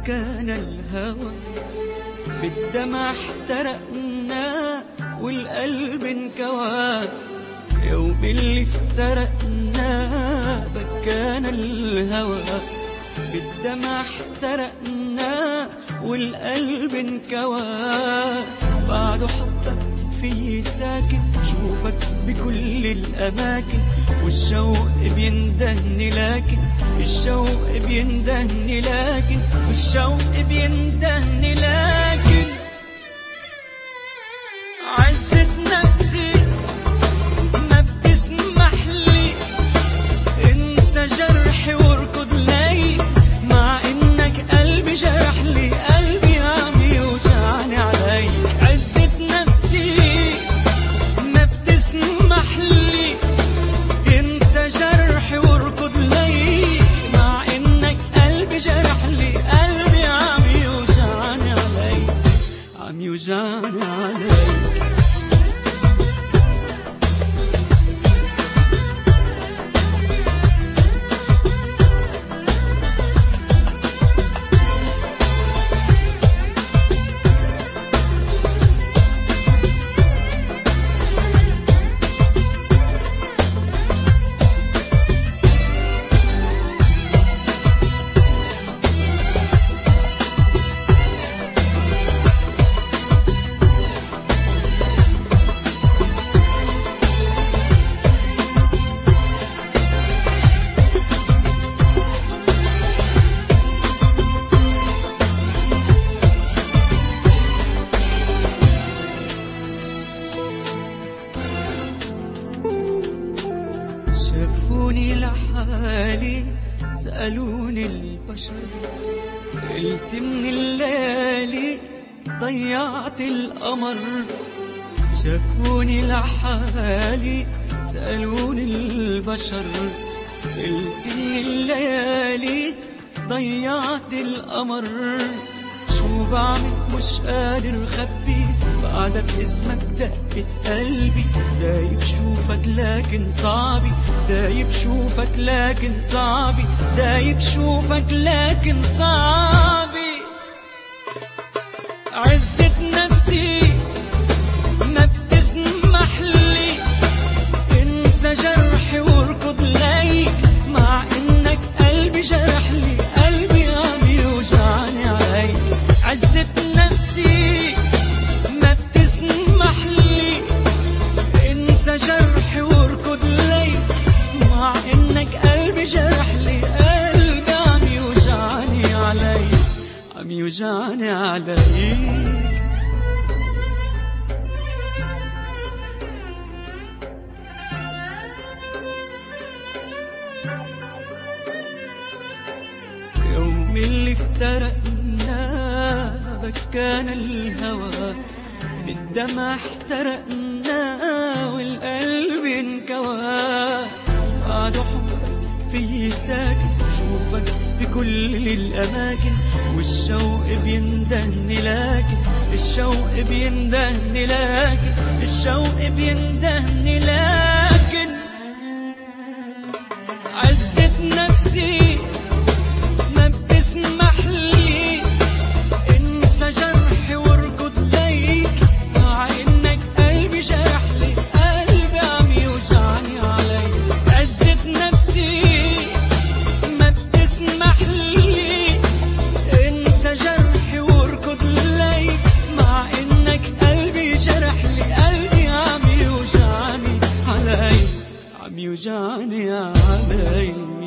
بكانا الهوى، بالدمع احترقنا والقلب انكوى. يوم اللي افترقنا بكانا الهوى، بالدمع احترقنا والقلب انكوى. بعد حبك في ساكن، شوفك بكل الأماكن، والشوق بيندهني لكن الشوق بيندهني لكن والشوق بيندهني لكن عزة نفسي ما بتسمح لي انسى جرحي واركض لي، مع انك قلبي جرح لي، قلبي عم يوجعني علي. عزة نفسي ما بتسمح لي انسى جرحي واركض لي، مع انك قلبي جرح لي، قلبي عم يوجعني علي، عم يوجعني علي. شافوني لحالي سألوني البشر، قلت من الليالي ضيعت القمر. شافوني لحالي سألوني البشر، قلت من الليالي ضيعت القمر. شو بعمل مش قادر خبي، بعدك اسمك دقت قلبي. دايب شوفك لكن صعبي، دايب شوفك لكن صعبي، دايب شوفك لكن صعبي. عزة نفسي ما بتسمح لي انسى جرحي واركض لي، مع انك قلبي جرح لي، قلبي عم يوجعني علي. عزة نفسي ما بتسمح لي انسى جرحي واركض لي، مع انك قلبي جرح لي، قلبي عم يوجعني علي، عم يوجعني علي. يوم اللي افترقنا بكانا الهوى، بالدمع احترقنا والقلب انكوى. بعد حبك في ساكن، شوفك بكل الأماكن، والشوق بيندهني لكن الشوق بيندهني لكن الشوق بيندهني لكن عزة نفسي ما بتسمح لي انسى جرحي واركض ليك، مع انك قلبي جرح لي، قلبي عم يوجعني علي. عزة نفسي ما بتسمح لي انسى جرحي واركض ليك، مع انك قلبي جرح لي، قلبي عم يوجعني علي، عم يوجعني علي.